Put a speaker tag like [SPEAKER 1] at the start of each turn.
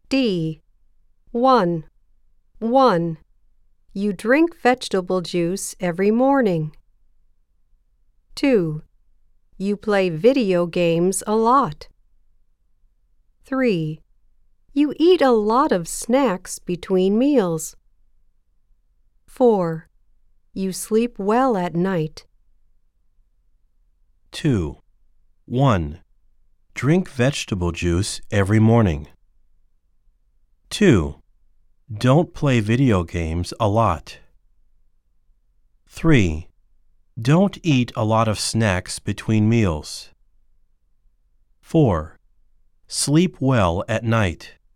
[SPEAKER 1] D. 1. 1. You drink vegetable juice every morning. 2. You play video games a lot. 3. You eat a lot of snacks between meals. 4. You sleep well at night.
[SPEAKER 2] 2. 1. Drink vegetable juice every morning. 2. Don't play video games a lot. 3. Don't eat a lot of snacks between meals. 4. Sleep well at night.